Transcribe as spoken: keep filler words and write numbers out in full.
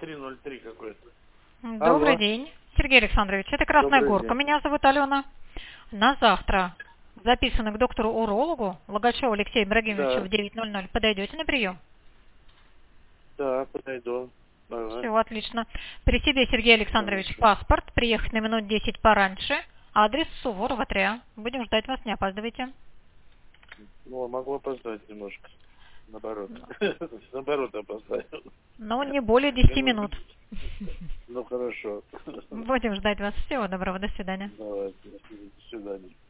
три ноль три какой-то. Добрый Алло. день, Сергей Александрович. Это Красная Добрый Горка. день. Меня зовут Алена. На завтра записаны к доктору-урологу Логачеву Алексею Ибрагимовичу Да, в девять ноль ноль. Подойдете на прием? да, подойду. Ага, Все, отлично. При себе, Сергей Александрович, хорошо. паспорт. Приехать на минут десять пораньше. Адрес Суворова три А. Будем ждать вас, не опаздывайте. Ну, могу опоздать немножко. Наоборот. Наоборот опоздаю. Но не более десяти Минут. минут. Ну, хорошо. Будем ждать вас. Всего доброго. До свидания. Давайте. До свидания.